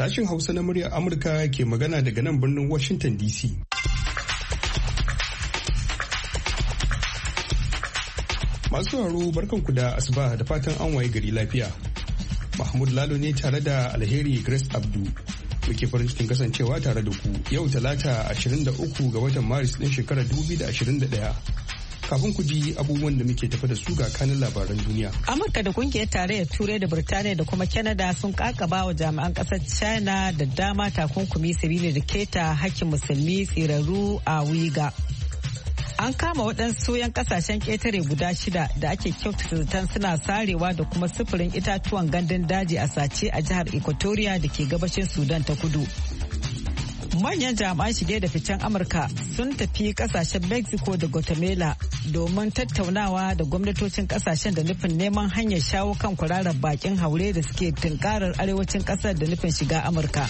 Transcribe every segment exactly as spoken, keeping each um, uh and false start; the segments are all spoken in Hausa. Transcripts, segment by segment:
Sashin Hausa na muryar Amurka ke magana daga nan birnin Washington D C. Masu sauraro barkanku da asuba da fatan an waye gari lafiya. Mahmud Lalo ne tare da Alheri Grace Abdu. Muke farin cikin kasancewa tare da ku yau Talata ashirin da uku ga watan Maris ɗin shekarar dubu biyu da ashirin da ɗaya. Kafin ku ji abubuwan da muke tafi da su ga kanin labaran duniya. Amurka da kungiyar tarayyar Turai da Birtaniya da kuma Canada sun kakaba wa jami'an kasar China da dama takunkumi sabili da keta hakkin musulmi tsiraru a Wiga. An kama waɗansu 'yan kasashen ƙetare guda shida da ake kyautata zaton suna sarewa da kuma sufurin itatuwan gandun daji a sace a jihar Equatoria da ke gabashin Sudan ta kudu. Manyan jami'an shige da ficen Amurka sun tafi kasashen Mexico da Guatemala domin tattaunawa da gwamnatocin kasashen da nufin neman hanyar shawo kan kwararar bakin haure da suke tunkarar arewacin kasar da nufin shiga Amurka.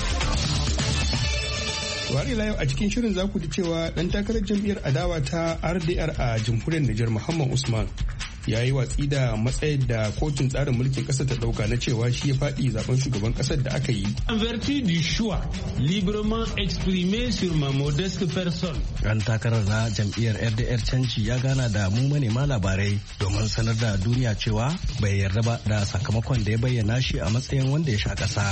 Wari yau a cikin shirin za ku ji cewa dan takarar jam'iyyar adawa ta R D R a jamhuriyar Nijar Muhammad Usman ya yi watsi da matsayin da kotun tsarin mulkin ƙasar ta ɗauka na cewa shi ya faɗi zaben shugaban ƙasar da aka yi. En vertu du choix librement exprimé sur ma modeste personne. Ran takarar na jam'iyyar R D R canci ya gana da mu manema labarai domin sanar da duniya cewa bai yarda ba da sakamakon da ya bayyana shi a matsayin wanda ya sha ƙasa.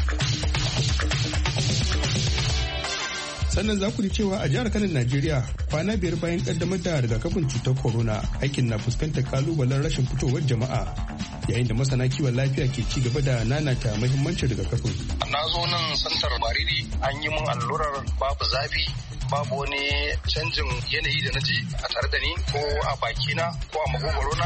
Sannan za ku ji cewa a jihar Kano Najeriya kwana biyar bayan kaddamar da rigakafin cutar corona aikin na fuskantar kalubalen rashin fitowar jama'a yayin da masana kiwon lafiya ke ci gaba da nanata muhimmancin rigakafin. Na zo nan santar Mariri an yi min allurar babu zafi babu wani canjin yanayi da na ji a tare da ni ko a bakina ko a makogwarona.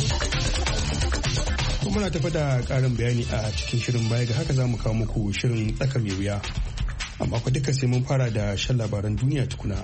Kuma na tafi da ƙarin bayani a cikin shirin baya ga haka za mu kawo muku shirin tsaka mai wuya. Amma ku duka sai mun fara da shan labaran duniya tukuna.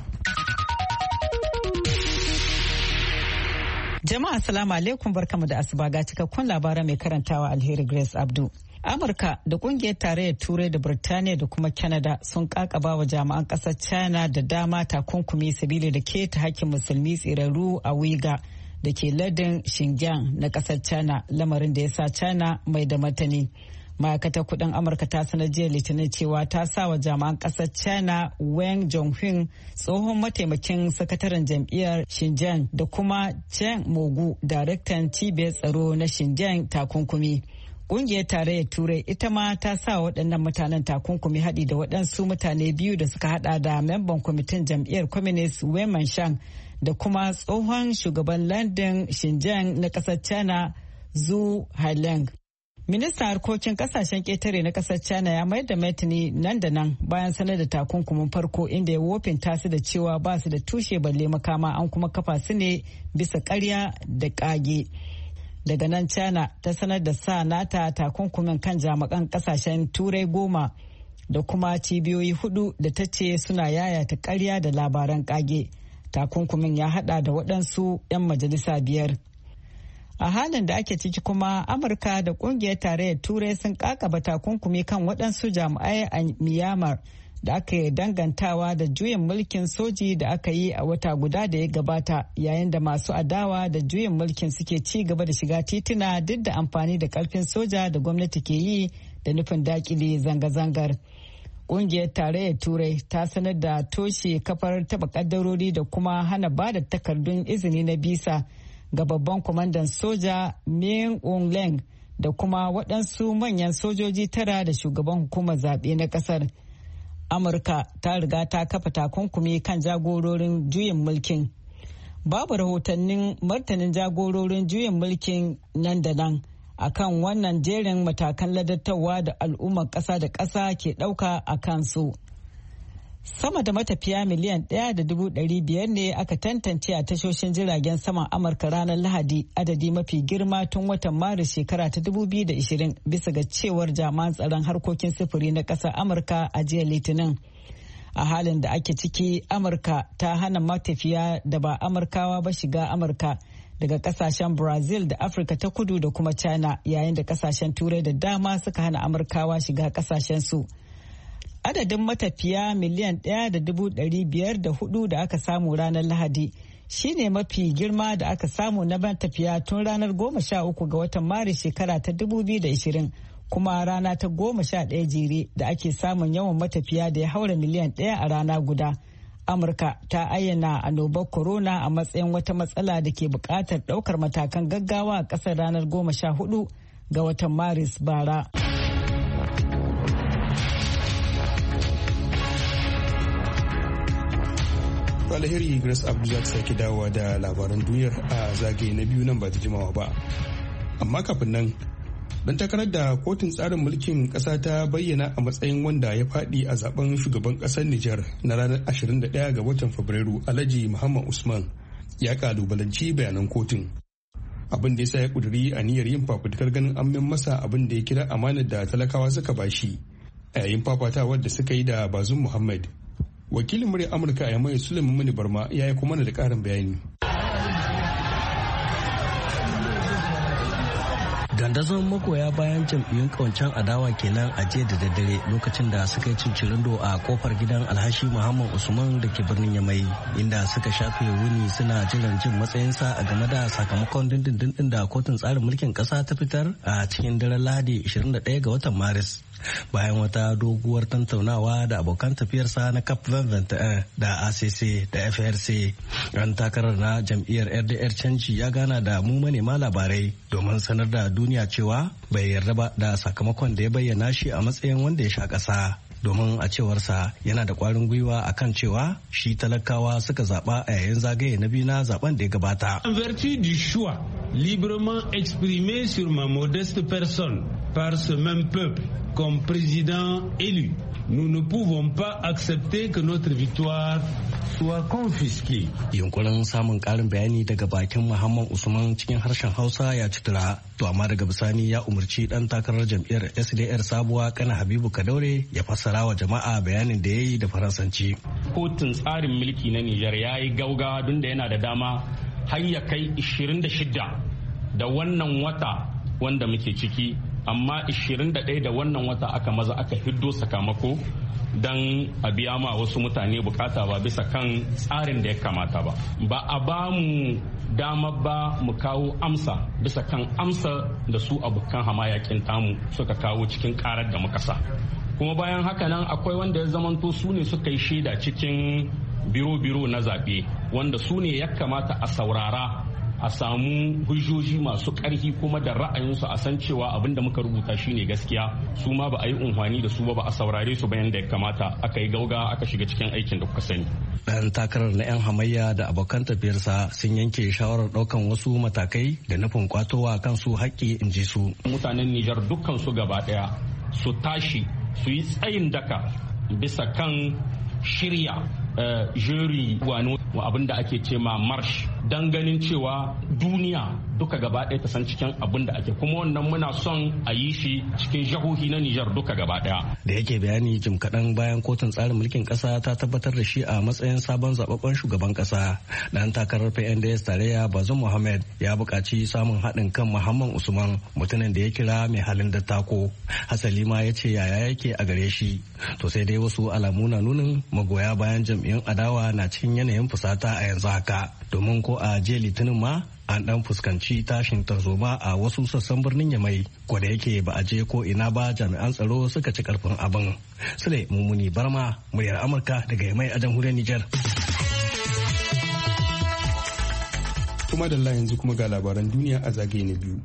Jama'a salamu alaikum barkamu da asuba ga cikakkun labaran mai karantawa Alheri Grace Abdu. Amurka da kungiyar tarayyar Turai da Birtaniya da kuma Canada sun kakaba wa jami'an kasar China da dama takunkumi sabili da keta hakkin musulmi tsirarru a Wiga da ke lardin Xinjiang na kasar China, lamarin da ya sa China mai da martani. Ma'aikatar kudin Amurka ta sanar jiya Litinin cewa ta sa wa jami'an kasar China Wang Zhonghui, tsohon mataimakin sakataren jam'iyyar Xinjiang, da kuma Chen Mogu, daraktan cibiyar tsaro na Xinjiang takunkumi. Ƙungiyar tarayyar Turai ita ma ta sa waɗannan mutanen takunkumi haɗi da waɗansu mutane biyu da suka haɗa da memban kwamitin jam'iyyar Communist Wei Manshan da kuma tsohon shugaban lardin Xinjiang na ƙasar China Zhu Haileng. Ministan harkokin kasashen ƙetare na ƙasar China ya mayar da martani nan da nan bayan sanar da takunkumin farko inda ya wofinta su da cewa ba su da tushe balle makama an kuma kafa su ne bisa ƙarya da ƙage. Daga nan China ta sanar da sa nata takunkumin kan jami'an ƙasashen Turai goma da kuma cibiyoyi hudu da ta ce suna yayata ƙarya da labaran ƙage. Takunkumin ya hada da waɗansu 'yan majalisa biyar. A halin da ake ciki kuma Amurka da kungiyar tarayyar Turai sun kakaba takunkumi kan waɗansu jami'ai a Myanmar da aka yi dangantawa da juyin mulkin soji da aka yi a wata guda da ya gabata yayin da masu adawa da juyin mulkin suke ci gaba da shiga tituna duk da amfani da ƙarfin soja da gwamnati ke yi da nufin dakile zanga-zangar. Kungiyar tarayyar Turai ta sanar da toshe kafar taba kaddarori da kuma hana ba da takardun izini na bisa ga babban kwamandan soja Min Aung Hlaing da kuma waɗansu manyan sojoji tara da shugaban hukumar zaɓe na ƙasar. Amurka ta riga ta kafa takunkumi kan jagororin juyin mulkin. Babu rahotannin martanin jagororin juyin mulkin nan da nan akan wannan jerin matakan ladabtarwa da al'ummar ƙasa da ƙasa ke ɗauka a kansu. Sama da matafiya miliyan ɗaya da dubu ɗari biyar ne aka tantance a tashoshin jiragen saman Amurka ranar Lahadi, adadi mafi girma tun watan Maris shekara ta dubu biyu da ishirin bisa ga cewar jami'an tsaron harkokin sufuri na ƙasar Amurka a jiya Litinin. A halin da ake ciki, Amurka ta hana matafiya da ba Amurkawa ba shiga Amurka daga kasashen Brazil da Afirka ta kudu da kuma China, yayin da kasashen Turai da dama suka hana Amurkawa shiga kasashen su. Adadin matafiya miliyan ɗaya da dubu ɗari biyar da hudu da aka samu ranar Lahadi shine mafi girma da aka samu na matafiya tun ranar goma sha uku ga watan Maris shekara ta dubu biyu da ishirin, kuma rana ta goma sha ɗaya jere da ake samun yawan matafiya da ya haura miliyan ɗaya a rana guda. Amurka ta ayyana annobar corona a matsayin wata matsala da ke buƙatar ɗaukar matakan gaggawa a ƙasar ranar goma sha hudu ga watan Maris bara. Alheri Grace Abdu za ta sake dawowa da labaran duniyar a zagaye na biyu nan ba ta jimawa ba. Amma kafin nan, dan takarar da kotun tsarin mulkin ƙasa ta bayyana a matsayin wanda ya faɗi a zaben shugaban ƙasar Nijar na ranar ashirin da ɗaya ga watan Fabrairu, Alhaji Muhammad Usman ya kalubalanci bayanan kotun. Abin da ya sa ya ƙuduri aniyar yin fafutukar ganin an min masa abin da ya kira amanar da talakawa suka bashi a yayin fafatawar da suka yi da Bazum Muhammad. Wakilin muryar Amurka a Yamai Sulaiman Muni Barma ya yi kuma da ƙarin bayani. Dandazon magoya bayan jam'iyyun kawancan adawa kenan a jiya da daddare lokacin da suka yi cincirindo a kofar gidan Alhashi Muhammad Usman da ke birnin Yamai, inda suka shafe wuni suna jiran jin matsayinsa a game da sakamakon dindindin da kotun tsarin mulkin ƙasa ta fitar a cikin daren Lahadi ashirin da ɗaya ga watan Maris. Bayan wata doguwar tantaunawa da abokan tafiyarsa na CAP twenty twenty-one da A C C da F R C, ran takarar na jam'iyyar R D R canji ya gana da mu manema labarai domin sanar da duniya cewa bai yarda ba da sakamakon da ya bayyana shi a matsayin wanda ya sha ƙasa. Domin a cewarsa yana da ƙwarin gwiwa a kan cewa shi talakawa suka zaɓa a yayin zagaye na biyu na zaben da ya gabata. En vertu du choix librement exprimé sur ma modeste personne par ce même peuple comme président élu, nous ne pouvons pas accepter que notre victoire soit confisquée. Yunkurin samun ƙarin bayani daga bakin Muhammad Usman cikin harshen Hausa ya cutura, to amma daga bisani ya umarci dan takarar jam'iyyar S D R sabuwa Kana Habibu Kadaure ya fassara wa jama'a bayanin da ya yi da Faransanci. Kotun tsarin mulki na Nijar ya yi gaugawa don da yana da dama har ya kai ishirin da shida da wannan wata wanda muke ciki, amma ishirin da ɗaya da wannan wata aka maza aka hiddo sakamako don a biya ma wasu mutane bukata ba bisa kan tsarin da ya kamata ba. Ba a ba mu dama ba mu kawo amsa bisa kan amsa da su abokan hamayakin tamu suka kawo cikin karar da muka sa. Kuma bayan haka nan akwai wanda ya zamanto su ne suka yi shaida cikin biro-biro na zaɓe, wanda su ne ya kamata a saurara a samu hujjoji masu ƙarfi kuma da ra'ayinsu a san cewa abin da muka rubuta shine gaskiya. Su ma ba a yi unhwani da su ba, ba a saurare su bayan da ya kamata, aka yi gauga aka shiga cikin aikin da kuka sani. Ɗan takarar na 'yan hamayya da abokan tafiyarsa sun yanke shawarar ɗaukan wasu matakai da nufin kwatowa kansu haƙƙi, in ji su. Mutanen Nijar dukkan su gaba ɗaya su tashi su yi tsayin daka bisa kan shirya jeri wani abin da ake ce ma marsh, don ganin cewa duniya duka gaba ɗaya ta san cikin abin da ake, kuma wannan muna son a yi shi cikin jihohi na Nijar duka gaba ɗaya. Da yake bayani jim kaɗan bayan kotun tsarin mulkin ƙasa ta tabbatar da shi a matsayin sabon zababben shugaban ƙasa, ɗan takarar P N D S tarayya Bazum Muhammad ya buƙaci samun haɗin kan Muhammad Usman, mutumin da ya kira mai halin dattako. Hasali ma ya ce yaya yake a gare shi. To sai dai wasu alamu na nunin magoya bayan jam'iyyun adawa na cikin yanayin fusata a yanzu haka, domin ko a jiya litinin ma an dan fuskanci tashin tarzoma a wasu sassan birnin Yamai, ko da yake ba a je ko ina ba jami'an tsaro suka ci karfin abin. Sule Mumuni Barma, muryar Amurka daga Yamai a jamhuriyar Nijar. Kuma da yanzu kuma ga labaran duniya a zagaye na biyu.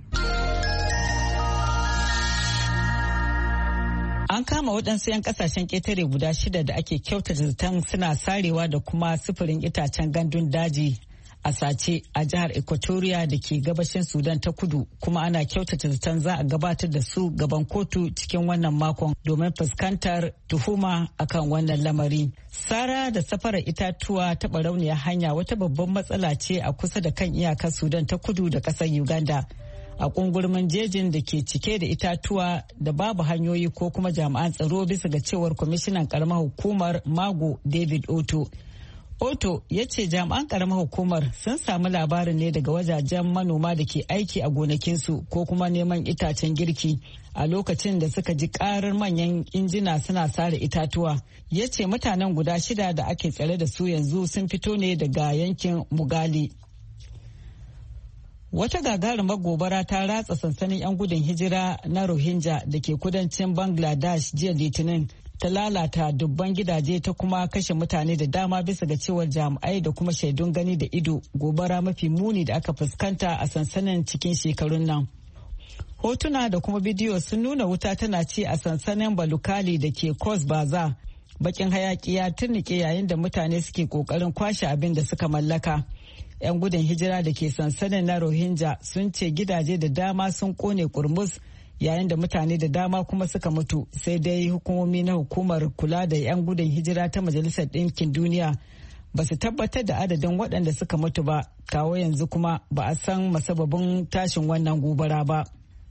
An kama waɗansu 'yan ƙasashen ƙetare guda shida da ake kyautata zaton suna sarewa da kuma sufurin itacen gandun daji a sace a jihar Equatoria da ke gabashin Sudan ta kudu, kuma ana kyautata zaton za a gabatar da su gaban kotu cikin wannan makon domin fuskantar tuhuma akan wannan lamari. Sara da safarar itatuwa ta barauniyar hanya wata babban matsala ce a kusa da kan iyakar Sudan ta kudu da ƙasar Uganda. A kungurmin jejin da ke cike da itatuwa da babu hanyoyi ko kuma jami'an tsaro, bisa ga cewar kwamishinan karamar hukumar Mago David Oto. Oto ya ce jami'an karamar hukumar sun samu labarin ne daga wajajen manoma da ke aiki a gonakinsu ko kuma neman itacen girki a lokacin da suka ji karar manyan injina suna sare itatuwa. Ya ce mutanen guda shida da ake tsare da su yanzu sun fito ne daga yankin Mugali. Wata gagarumar gobara ta ratsa sansanin 'yan gudun hijira na Rohingya da ke kudancin Bangladesh jiya Litinin, ta lalata dubban gidaje ta kuma kashe mutane da dama bisa ga cewar jami'ai da kuma shaidun gani da ido. Gobara mafi muni da aka fuskanta a sansanin cikin shekarun nan. Hotuna da kuma bidiyo sun nuna wuta tana ci a sansanin Balukali da ke Cox's Bazar. Bakin hayaki ya turnike yayin da mutane suke kokarin kwashe abin da suka mallaka. 'Yan gudun hijira da ke sansanin na Rohingya sun ce gidaje da dama sun kone kurmus yayin da mutane da dama kuma suka mutu, sai dai hukumomi na hukumar kula da 'yan gudun hijira ta Majalisar Ɗinkin Duniya ba su tabbatar da adadin waɗanda suka mutu ba. Kawo yanzu kuma ba a san masababin tashin wannan gobara ba.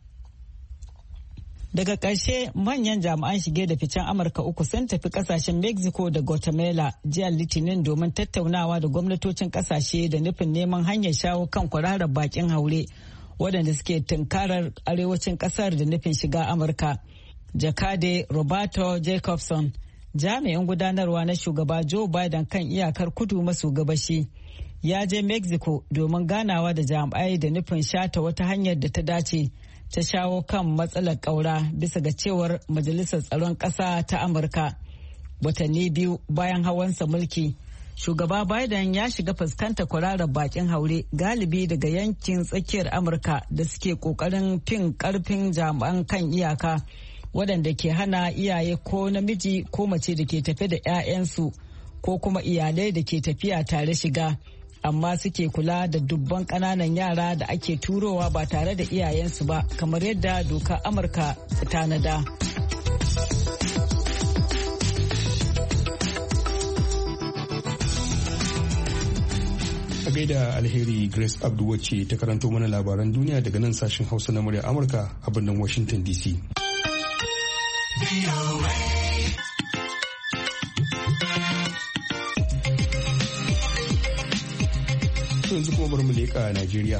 Daga ƙarshe, manyan jami'an shige da ficen Amurka uku sun tafi ƙasashen Mexico da Guatemala jiya Litinin domin tattaunawa da gwamnatocin ƙasashe da nufin neman hanyar shawo kan kwararar bakin haure waɗanda suke tunkarar arewacin ƙasar da nufin shiga Amurka. Jakade Roberto Jacobson, jami'in gudanarwa na shugaba Joe Biden kan iyakar kudu maso gabashi, ya je Mexico domin ganawa da jami'ai da nufin shata wata hanyar da ta dace ta shawo kan matsalar ƙaura bisa ga cewar Majalisar Tsaron Ƙasa ta Amurka. Watanni biyu bayan hawansa mulki, shugaba Biden ya shiga fuskantar kwararar bakin haure galibi daga yankin tsakiyar Amurka da suke ƙoƙarin fin ƙarfin jami'an kan iyaka waɗanda ke hana iyaye ko namiji ko mace da ke tafe da 'ya'yansu ko kuma iyalai da ke tafiya tare shiga. Amma suke kula da dubban ƙananan yara da ake turowa ba tare da iyayensu ba, kamar yadda doka Amurka ta tanada. A gaida Alheri Grace Abdu wacce ta karanto mana labaran duniya daga nan sashen Hausa na murya Amurka a birnin Washington D C. Yanzu kuma bari mu leƙa Najeriya,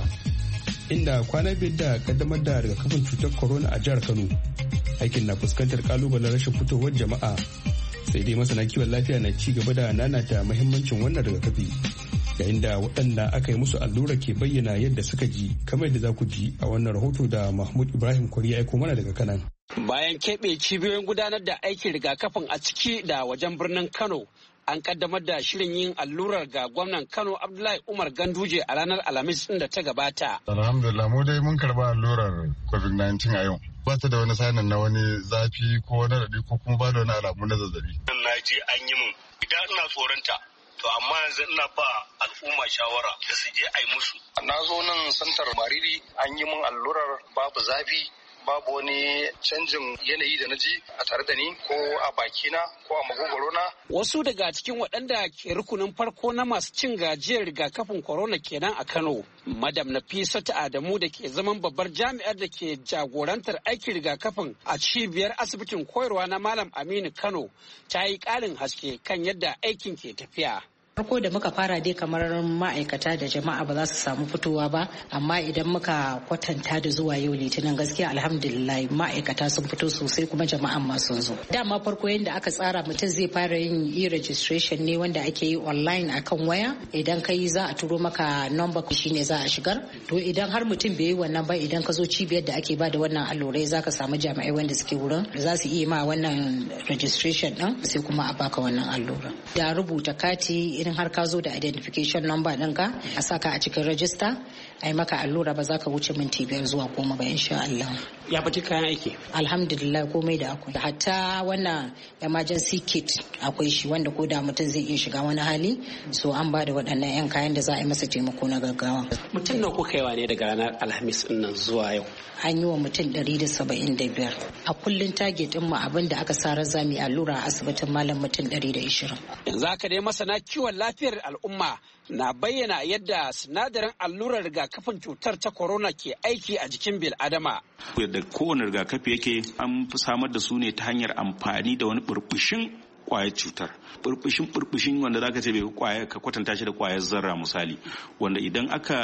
inda kwana biyar da kaddamar da rigakafin cutar corona a jihar Kano, aikin na fuskantar kalubalen rashin fitowar jama'a, sai dai masana kiwon lafiya na ci gaba da nanata muhimmancin wannan rigakafi, yayin da waɗanda aka yi musu allura ke bayyana yadda suka ji, kamar yadda za ku ji a wannan rahoto da Mahmud Ibrahim Kwari ya aiko mana daga Kanan. Bayan keɓe cibiyoyin gudanar da aikin rigakafin a ciki da wajen birnin Kano, an kaddamar da shirin yin allurar ga gwamnan Kano Abdullahi Umar Ganduje a ranar Alhamis din da ta gabata. Alhamdulillah, mu dai mun karba allurar covid nineteen a yau. Ba ta da wani sanin na wani zafi ko wani raɗi ko kuma ba da wani alamu na zazzabi. Na je an yi mun, idan ina tsoronta, to amma yanzu ina ba al'umma shawara da su je a yi musu. Na zo nan santar Mariri an yi mun allurar babu zafi, babu wani canjin yanayi da na ji a tare da ni ko a bakina ko a magogoro na. Wasu daga cikin waɗanda ke rukunin farko na masu cin gajiyar rigakafin corona kenan a Kano. Madam Nafisatu Adamu da ke zaman babbar jami'ar da ke jagorantar aikin rigakafin a cibiyar asibitin koyarwa na Malam Aminu Kano ta yi ƙarin haske kan yadda aikin ke tafiya. Farko da muka fara dai kamar ma'aikata da jama'a ba za su samu fitowa ba, amma idan muka kwatanta da zuwa yau litinin gaskiya alhamdulillah ma'aikata sun fito sosai kuma jama'an ma sun zo. Dama farko yadda aka tsara mutum zai fara yin e-registration ne wanda ake yi online akan waya, idan ka yi za a turo maka number shine za a shigar. To idan har mutum bai yi wannan ba, idan ka zo cibiyar da ake ba da wannan allurai za ka samu jami'ai wanda suke wurin za su iya ma wannan registration din sai kuma a baka wannan allura. Da rubuta kati idan har ka zo da identification number ɗinka a saka a cikin rajista a yi maka allura ba za ka wuce minti biyar zuwa goma ba insha Allah. Ya fi kayan aiki? Alhamdulillah komai da akwai. Hatta wannan emergency kit akwai shi wanda ko da mutum zai iya shiga wani hali, so an ba da waɗannan 'yan kayan da za a yi masa taimako na gaggawa. Mutum nawa kuka yi wa ne daga ranar Alhamis ɗin nan zuwa yau? An yi wa mutum ɗari da saba'in da biyar. A kullum target ɗin mu abin da aka sa za mu yi allura a asibitin malam mutum ɗari da ishirin. Yanzu haka dai masana kiwon lafiyar al'umma na bayyana yadda sinadarin allurar rigakafin cutar ta corona ke aiki a jikin bil'adama. Yadda kowane rigakafi yake an fi samar da su ne ta hanyar amfani da wani burbushin kwayar cutar. Burbushin burbushin wanda zaka ce bai kwaya ka kwatanta shi da kwayar zarra misali, wanda idan aka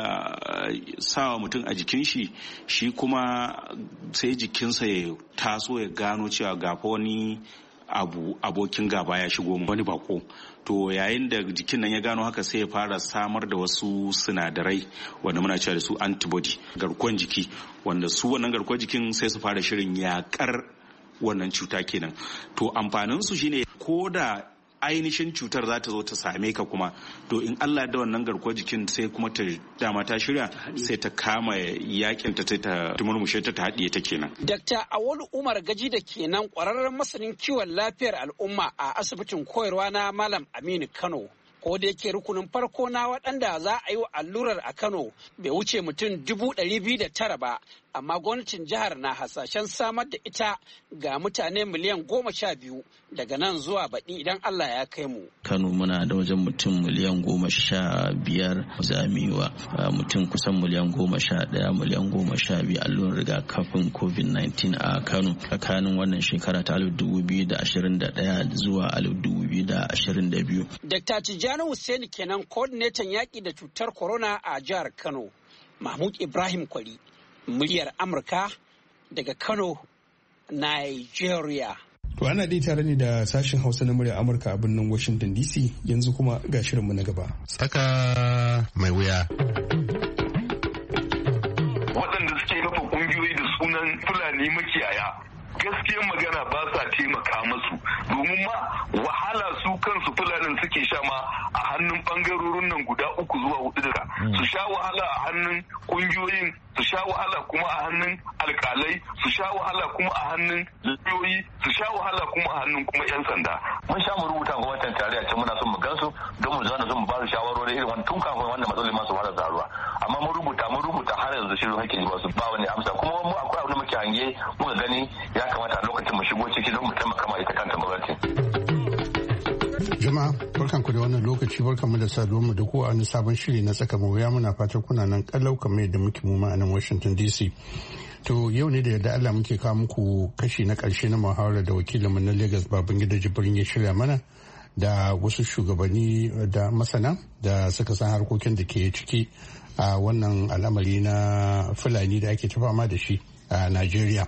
sawa mutum a jikin shi shi kuma sai jikinsa ya taso ya gano cewa gafa wani abu abokin gaba ya shigo wani bako, to yayin da jikin nan ya gano haka sai ya fara samar da wasu sinadarai wanda muna cewa da su antibody garkuwar jiki, wanda su wannan garkuwar jikin sai su fara shirin yakar wannan cuta kenan. To amfanin su shine ko da ainihin cutar za ta zo ta same ka kuma, to in Allah da wannan garkuwar jikin sai kuma ta dama ta shirya sai ta kama yakin ta sai ta tumurmushe ta ta haɗiye ta kenan. Dakta Awolu Umar Gaji da kenan ƙwararren masanin kiwon lafiyar al'umma a asibitin koyarwa na Malam Aminu Kano. Ko da yake rukunin farko na waɗanda za a yi wa allurar a Kano bai wuce mutum dubu ɗari biyu da tara ba, amma gwamnatin jihar na hasashen samar da ita ga mutane miliyan goma sha biyu daga nan zuwa baɗi idan Allah ya kai mu. Kano muna da wajen mutum miliyan goma sha biyar zamiwa mutum kusan miliyan goma sha ɗaya miliyan goma sha biyu allurar rigakafin covid nineteen a Kano tsakanin wannan shekara ta alif dubu biyu da ashirin da ɗaya zuwa alif dubu biyu da ashirin da biyu. Dakta Tijjani Hussaini kenan coordinator yaƙi da cutar corona a jihar Kano. Mahmud Ibrahim Kwari, muryar Amurka daga Kano, Nigeria. To ana dai tare ne da sashen Hausa na muryar Amurka a birnin Washington D C, yanzu kuma ga shirinmu na gaba. Saka mai wuya. Waɗanda suke kafa ƙungiyoyi da sunan Fulani makiyaya gaskiyar magana ba sa taimaka masu, domin ma wahala su kansu fulanin suke sha ma a hannun bangarorin nan guda uku zuwa hudu daga su sha wahala a hannun kungiyoyin, su sha wahala kuma a hannun alkalai, su sha wahala kuma a hannun lauyoyi, su sha wahala kuma a hannun kuma yan sanda. Mun sha mu rubuta ga watan tarayya ce muna son mu gansu don mu zauna son mu ba su shawarwari irin wannan tun kafin wannan matsaloli masu fara taruwa, amma mun rubuta mun rubuta har yanzu shirin hakkin ba su ba wani amsa, kuma mu akwai abin da muke hange muka gani ya kamata a lokacin mu shigo ciki don mu taimaka ma ita kanta gwamnati. Jama'a barkanku da wannan lokaci, barkanmu da saduwar mu da ku a wani sabon shiri na tsaka mawuya. Muna fatan kuna nan kalau kamar yadda muke mu a nan Washington D C. To yau ne da yadda Allah muke kawo muku kashi na karshe na muhawarar da wakilinmu na Lagos Babangida Jibrin ya shirya mana da wasu shugabanni da masana da suka san harkokin da ke ciki a wannan al'amari na Fulani da ake ta fama da shi a Najeriya.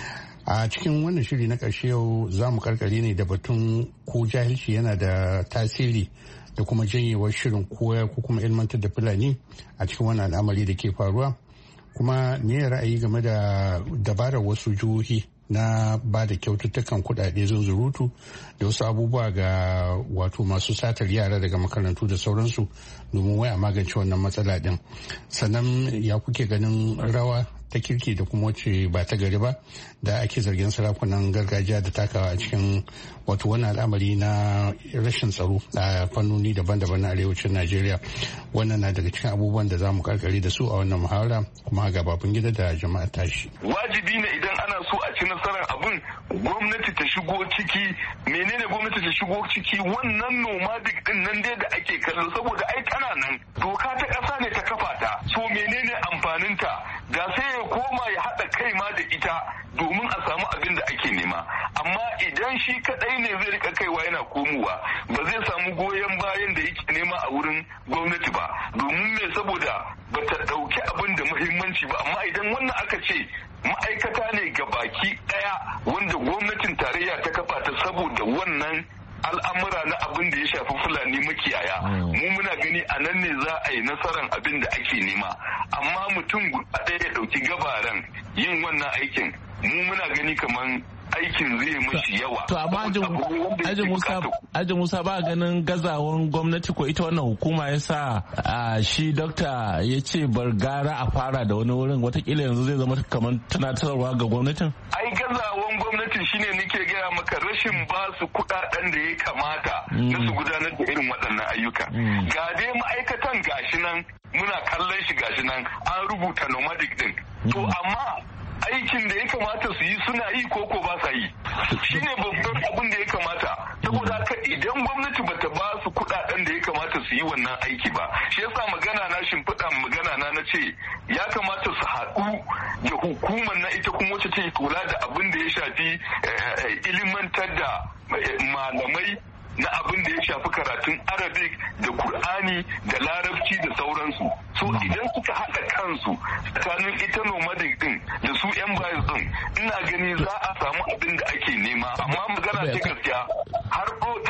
A cikin wannan shiri na ƙarshe yau za mu karkare ne da batun ko jahilci yana da tasiri da kuma janyewar shirin koya ko kuma ilmantar da Fulani a cikin wannan al'amari da ke faruwa, kuma ne ra'ayi game da dabarar wasu jihohi na ba da kyaututtukan kuɗaɗe zunzurutu da wasu abubuwa ga wato masu satar yara daga makarantu da sauransu domin wai a magance wannan matsala ɗin. Sannan ya kuke ganin rawa ta kirki da kuma wacce ba ta gari ba da ake zargin sarakunan gargajiya da takawa a cikin wato wannan al'amari na rashin tsaro a fannoni daban-daban na arewacin Najeriya. Wannan na daga cikin abubuwan da za mu karkare da su a wannan muhawara, kuma ga Babangida da jama'a tashi. Wajibi ne idan ana so a ci nasarar abin gwamnati ta shigo ciki. Menene gwamnati ta shigo ciki? Wannan nomadic din nan dai da ake kallo, saboda ai tana nan doka ta ƙasa ne ta kafa ta, so menene amfaninta? Da sai ya koma ya haɗa kai ma da ita domin a samu abin da ake nema. Amma idan shi kaɗai ne zai rika kaiwa yana komowa, ba zai samu goyon bayan da yake nema a wurin gwamnati ba, domin me? Saboda ba ta ɗauki abin da muhimmanci ba. Amma idan wannan aka ce ma'aikata ne ga baki ɗaya wanda gwamnatin tarayya ta kafa ta saboda wannan al'amura na abin da ya shafi Fulani makiyaya, mu muna gani a nan ne za a yi nasarar abin da ake nema. Amma mutum guda ɗaya ya ɗauki gabaran yin wannan aikin, mu muna gani kaman aikin zai mashi yawa. To amma Aji Musa, Aji Musa ba ganin gazawan gwamnati ko ita wannan hukuma ya sa shi dokta ya ce bar gara a fara da wani wurin, watakila yanzu zai zama kamar tunatarwa ga gwamnatin? Ai gazawan gwamnati shine nake gaya maka, rashin ba su kuɗaɗen da ya kamata na su gudanar da irin waɗannan ayyuka. Ga dai ma'aikatan gashi nan muna kallon shi gashi nan an rubuta nomadic din. To amma aikin da ya kamata su yi suna yi koko ba sa yi, shine babban abin da ya kamata. Saboda haka idan gwamnati bata ba su kuɗaɗen da ya kamata su yi wannan aiki ba, shi yasa magana na shimfiɗa magana na na ce ya kamata su haɗu da hukumar na ita kuma wacce take kula da abin da ya shafi ilimantar da malamai na abin da ya shafi karatun Arabic da Kur'ani da Larabci da sauransu. So idan suka haɗa kansu tsakanin ita nomadic din da su yan bayis din, ina gani za a samu abin da ake nema. Amma magana ta gaskiya harkokin da suke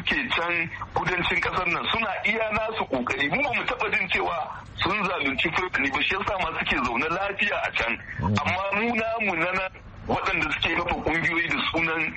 suke can kudancin kasar nan suna iya nasu kokari mu ba mu taba jin cewa sun zalunci fulani ba shi yasa ma suke zaune lafiya a can amma mu namu na waɗanda suke kafa kungiyoyi da sunan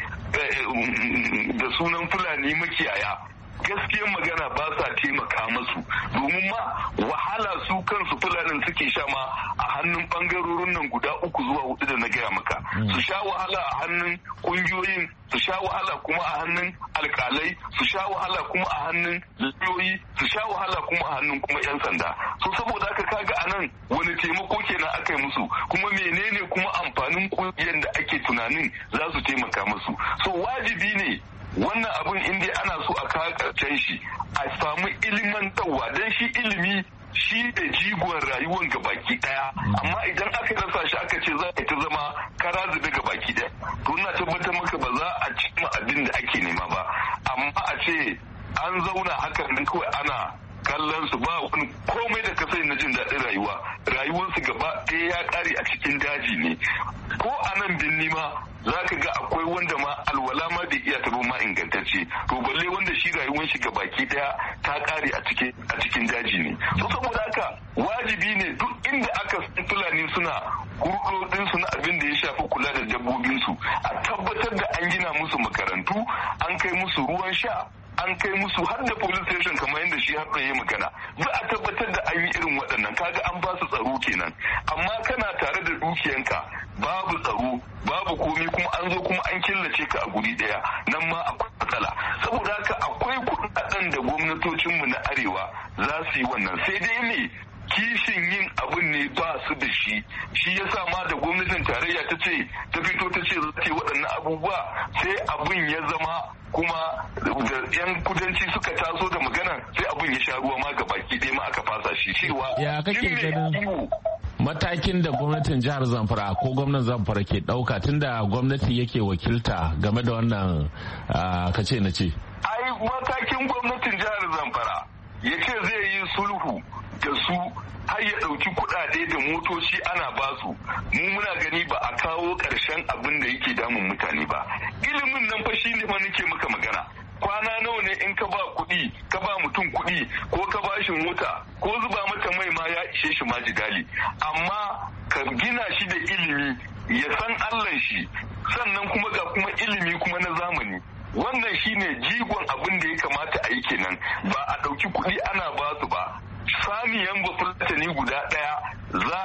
da sunan fulani makiyaya gaskiyar magana ba sa taimaka masu domin ma wahala su kansu fulanin suke sha ma a hannun bangarorin nan guda uku zuwa hudu da na gaya maka su sha wahala a hannun kungiyoyin su sha wahala kuma a hannun alkalai su sha wahala kuma a hannun lauyoyi su sha wahala kuma a hannun kuma yan sanda so saboda haka kaga a nan wani taimako kenan aka yi musu kuma menene kuma amfanin kungiyar da ake tunanin za su taimaka musu so wajibi ne wannan abin inda ana so a kawo karshen shi a samu ilimantarwa don shi ilimi shi da jigon rayuwar gabaki daya amma idan aka rasa shi aka ce za a ta zama kara zube gabaki daya to ina tabbatar maka ba za a cimma abin da ake nema ba amma a ce an zauna hakan nan kawai ana kallon su ba wani komai da ka sai na jin daɗin rayuwa rayuwarsu gaba ɗaya ya ƙare a cikin daji ne ko a nan binni ma za ka ga akwai wanda ma alwala ma da iya tabo ma ingantacce to balle wanda shi rayuwar shi ga baki daya ta ƙare a cikin a cikin daji ne so saboda haka wajibi ne duk inda aka san fulani suna hurɗoɗin su na abin da ya shafi kula da dabbobin su a tabbatar da an gina musu makarantu an kai musu ruwan sha an kai musu har da police station kamar yadda shi har yi magana za a tabbatar da an yi irin waɗannan kaga an ba su tsaro kenan amma kana tare da dukiyanka babu tsaro babu komi kuma an zo kuma an killace ka a guri ɗaya nan ma akwai matsala saboda haka akwai kuɗaɗen da gwamnatocinmu na arewa za su yi wannan sai dai ne kishin yin abin ne ba su da shi shi yasa ma da gwamnatin tarayya ta ce ta fito ta ce za ta yi waɗannan abubuwa sai abin ya zama kuma da yan kudanci suka taso da magana sai abin ya sha ruwa ma ga baki ɗaya ma aka fasa shi cewa ya kake ganin matakin da gwamnatin jihar Zamfara ko gwamnan Zamfara ke ɗauka tunda gwamnati yake wakilta game da wannan kace na ce ai matakin gwamnatin jihar Zamfara ya ce zai yi sulhu da su har ya ɗauki kuɗaɗe da motoci ana basu mu muna gani ba a kawo ƙarshen abin da yake damun mutane ba ilimin nan fa shine fa nake maka magana kwana nawa ne in ka ba kuɗi ka ba mutum kuɗi ko ka ba shi mota ko zuba mata mai ma ya ishe shi ma jidali amma ka gina shi da ilimi ya san Allah shi sannan kuma ga kuma ilimi kuma na zamani wannan shine jigon abin da ya kamata a yi kenan ba a ɗauki kuɗi ana ba su ba saniyan bafulatani guda ɗaya za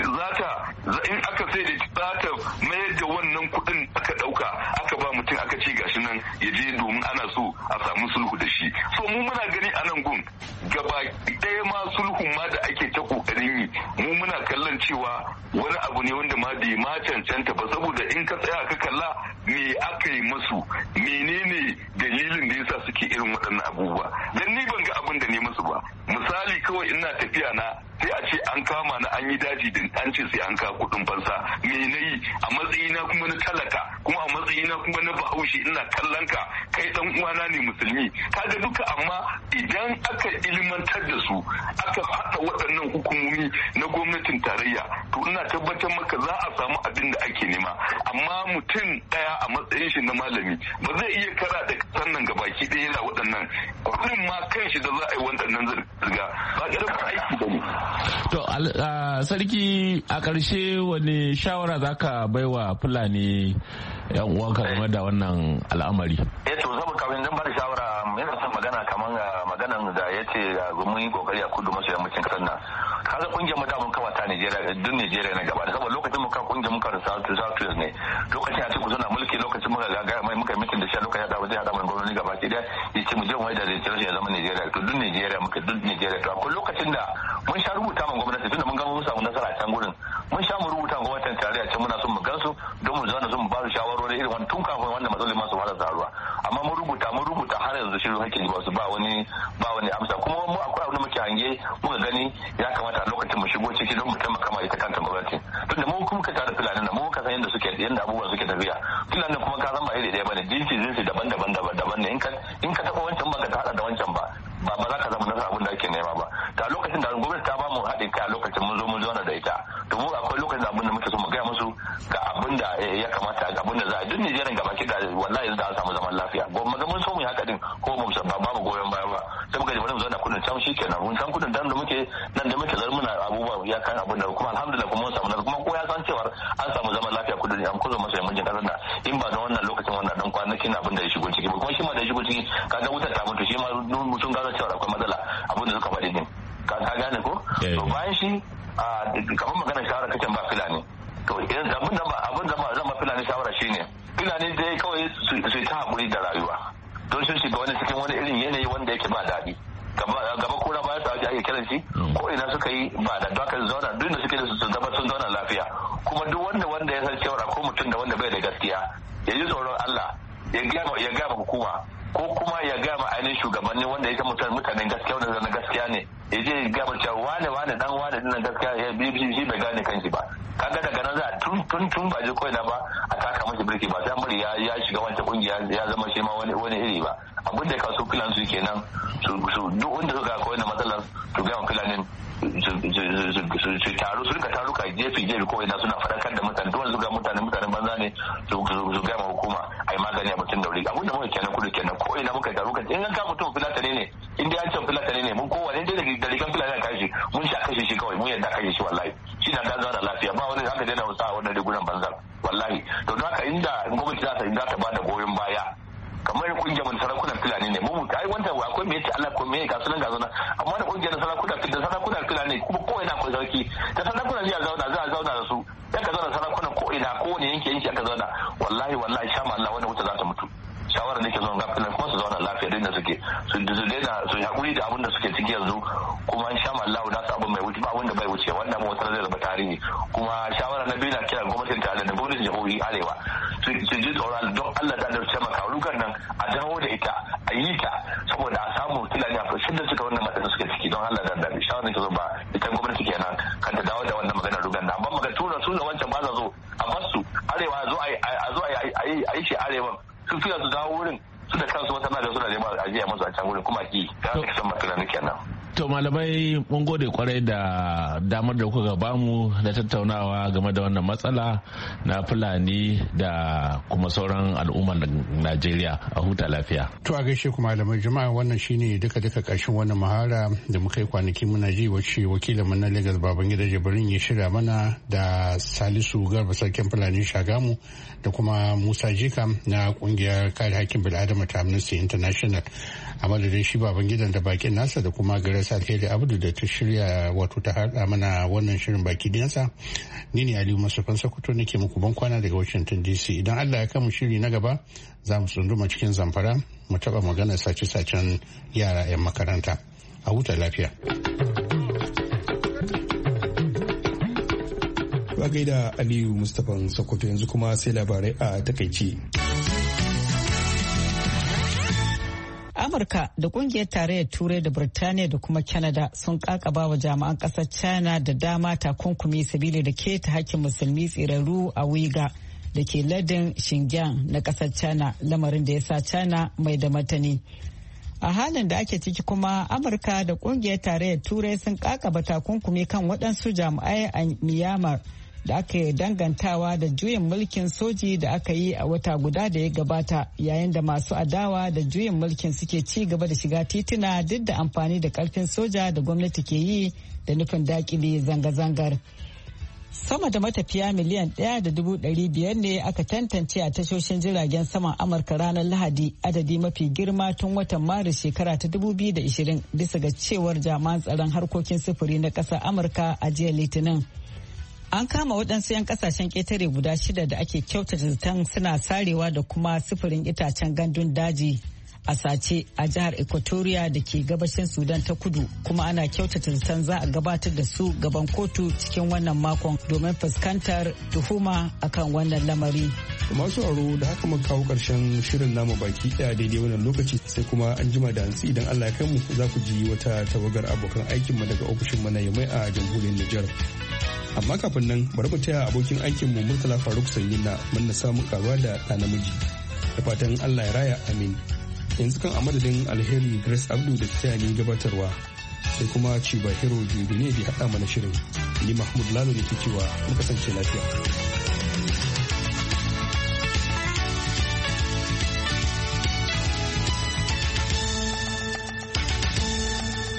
ta in aka sai da za ta mayar da wannan kuɗin aka ɗauka aka ba mutum aka ce gashi nan ya je domin ana so a samu sulhu da shi so mu muna gani a nan gun gaba ɗaya ma sulhun ma da ake ta ƙoƙarin yi mu muna kallon cewa wani abu ne wanda ma bai ma cancanta ba saboda in ka tsaya ka kalla me aka yi masu menene dalilin da yasa suke irin waɗannan abubuwa dan ni ban ga abin da ne musu ba misali kawai ina tafiya na sai a ce an kama na an yi daji din an ce sai an ka kudin fansa me na yi a matsayina kuma na talaka kuma a matsayina kuma na bahaushe ina kallon ka kai dan uwana ne musulmi kaga duka amma idan aka ilmantar da su aka haɗa waɗannan hukumomi na gwamnatin tarayya to ina tabbatar maka za a samu abin da ake nema amma mutum ɗaya a matsayin shi na malami ba zai iya kara da kasan nan gabaki ɗaya yana waɗannan kuɗin ma kanshi da za a yi waɗannan zirga ba ƙaramin aiki ba ne. To sarki a ƙarshe wani shawara za ka baiwa Fulani yan uwanka game da wannan al'amari? Eh to saboda kafin zan bada shawara yana son magana kamar maganan da ya ce mun yi kokari a kudu maso yammacin kasar nan. Kaga kungiyar mu da mun kafa ta Nigeria duk Nigeria na gaba saboda lokacin mu kan kungiyar mu kan South South ne lokacin a cikin suna mulki lokacin muka ga mai muka mitin da shi lokacin da wajen hada mun gwamnati gaba ki da yace mu je mu da zai ya zama Nigeria to duk Nigeria muka duk Nigeria to akwai lokacin da mun sha rubuta mun gwamnati tunda mun ga mun samu nasara a can gurin mun sha mu rubuta gwamnatin tarayya can muna son mu gansu don mu zauna son mu ba su shawarwari irin wannan tun kafin wannan matsaloli masu fara zaruwa amma mun rubuta mun rubuta har yanzu shirin hakki ba su ba wani ba wani amsa kuma mu akwai abin da muke hange muka gani ya kamata a lokacin mu shigo ciki don mu taimaka ma ita kanta gwamnati tunda mu kuma ka tare Fulani nan mu ka san yadda suke yadda abubuwan suke tafiya Fulani kuma ka san ba iri ɗaya bane jinsi jinsi daban-daban daban ne in ka in ka taɓa wancan ba ka ta hada da wancan ba ba ba za ka zama nasa abin da ake nema ba ta lokacin da gwamnati ta ba mu haɗin kai a lokacin mun zo mun zauna da ita to mu akwai lokacin da abin da muke so mu gaya musu ga abin da ya kamata abin da za a duk Nijeriya gaba ki da wallahi yanzu da an samu zaman lafiya gwamnati mun so mu yi haka din ko mu kudin can shi kenan mun san kudin dan da muke nan da muke zar muna abubuwa ya kan abin da kuma alhamdulillah kuma mun samu na kuma ko ya san cewa an samu zaman lafiya kudin an kuzo masa yammacin kasar da in ba da wannan lokacin wannan dan kwanakin abin da ya shigo ciki ba kuma shi ma da ya shigo ciki kaga wutar ta mutu shi ma mutum gano cewa akwai matsala abin da suka faɗi din ka gane ko to bayan shi kamar magana shawara kacin ba filani to idan abin da ba abin da ba zan ba filani shawara shine filani dai kawai su ta hakuri da rayuwa don sun shiga wani cikin wani irin yanayi wanda yake ba daɗi gaba kura ba ta ake kiran shi ko ina suka yi ba da haka zauna duk da suke da su zama sun zauna lafiya kuma duk wanda wanda ya san cewa ko mutum da wanda bai da gaskiya ya ji tsoron Allah ya gama ya gama hukuma ko kuma ya gama ainihin shugabanni wanda ya san mutanen gaskiya wanda zana gaskiya ne ya je ya gama cewa wane wane dan wane dinnan gaskiya ya bi shi bai gane kanshi ba kaga daga nan za tun tun tun ba je ko ina ba a taka mashi birki ba sai an bari ya ya shiga wancan kungiya ya zama shi ma wani wani iri ba abin da ka so filan su kenan su su duk wanda suka ga koyi na matsalar su ga filanin su taru su rika taruka jefi jefi ko ina suna fadakar da mutane duk wanda su ga mutane mutanen banza ne su su ga ma hukuma ai magani a mutum da wuri abin da muka kenan kudu kenan ko ina muka taruka in an ka mutum filatane ne in dai an ce filatane ne mun kowane dai da rigan filatane kashi mun sha kashe shi kawai mun yadda kashe shi wallahi shi na da zauna lafiya ba wani haka daina wasa wannan rigunan banzar wallahi to don haka inda gwamnati za ta za ta bada goyon baya kamar kungiyar mun sarakunan fulani ne mu ai wanda akwai me yace Allah ko me ga sunan ga sunan amma da kungiyar sarakunan da sarakunan fulani kuma ko ina akwai sarki da sarakunan ya zauna za a zauna da su ya ka zauna sarakunan ko ina ko wani yanki yanki aka zauna wallahi wallahi sha Allah wanda wuta za ta mutu shawara nake zo ga fulani kuma su zauna lafiya din da suke su daina su hakuri da abin da suke ciki yanzu kuma insha Allah na su abin mai wuce ba wanda bai wuce wannan mu wata zai zama tarihi kuma shawara na biyu na kira gwamnatin tare da gwamnatin jihohi arewa su ji tsoron don Allah da dace maka rukan nan a dawo da ita a yi ta saboda a samu tilani a fashin da suka wannan matsayin suke ciki don Allah da dace shawara nake zo ba ita gwamnati kenan kan ta dawo da wannan maganar rukan nan amma maka tura su da wancan ba za zo a basu arewa zo a zo a yi shi arewa sun fiya su dawo wurin su da kansu wata na da suna neman ajiya masu a can wurin kuma ki ga ka san matsalar kenan. To malamai mun gode kwarai da damar da kuka bamu da tattaunawa game da wannan matsala na Fulani da kuma sauran al'ummar Najeriya a huta lafiya. To a gaishe ku malamai jama'a wannan shine duka duka ƙarshen wannan mahara da muka yi kwanaki muna ji wacce wakilinmu na Lagos Babangida Jibrin ya shirya mana da Salisu Garba Sarkin Fulani Shagamu da kuma Musa Jika na kungiyar kare hakkin bil'adama ta Amnesty International a madadin shi Babangidan da bakin nasa da kuma garin Alheri Abdu da ta shirya wato ta haɗa mana wannan shirin baki ɗayansa ni ne Aliyu Masufan Sokoto nake muku ban kwana daga Washington D C idan Allah ya kama shiri na gaba za mu tsunduma cikin zamfara mu taɓa magana sace-sacen yara 'yan makaranta a huta lafiya. Ba gaida Aliyu Mustapha Sokoto yanzu kuma sai labarai a takaici. Amurka da kungiyar tarayyar Turai da Birtaniya da kuma Canada sun kakaba wa jami'an kasar China da dama takunkumi sabili da keta hakkin musulmi tsirarru a Uyghur da ke lardin Xinjiang na kasar China lamarin da ya sa China mai da martani. A halin da ake ciki kuma Amurka da kungiyar tarayyar Turai sun kakaba takunkumi kan waɗansu jami'ai a Myanmar da aka yi dangantawa da juyin mulkin soji da aka yi a wata guda da ya gabata yayin da masu adawa da juyin mulkin suke ci gaba da shiga tituna duk da amfani da karfin soja da gwamnati ke yi da nufin dakile zanga-zangar. Sama da matafiya miliyan ɗaya da dubu ɗari biyar ne aka tantance a tashoshin jiragen saman Amurka ranar Lahadi, adadi mafi girma tun watan Maris shekara ta dubu biyu da ishirin bisa ga cewar jami'an tsaron harkokin sufuri na ƙasar Amurka a jiya Litinin. An kama waɗansu 'yan ƙasashen ƙetare guda shida da ake kyautata zaton suna sarewa da kuma sufurin itacen gandun daji a sace a jihar Equatoria da ke gabashin Sudan ta kudu, kuma ana kyautata zaton za a gabatar da su gaban kotu cikin wannan makon domin fuskantar tuhuma akan wannan lamari. Masu aro da haka muka kawo ƙarshen shirin namu baki ɗaya daidai wannan lokaci sai kuma an jima da hantsi idan Allah ya kai mu za ku ji wata tawagar abokan aikinmu daga ofishin mu na Yamai a jamhuriyar Nijar. Amma kafin nan bari mu taya abokin aikinmu Murtala Faruk Sanyina mun na samu karuwa da ɗa namiji. Da fatan Allah ya raya amin. Yanzu kan a madadin Alheri Grace Abdu da ta ni gabatarwa sai kuma Ciba Hero Jubi ne da haɗa mana shirin. Ni Mahmud Lalo ne ke cewa mu kasance lafiya.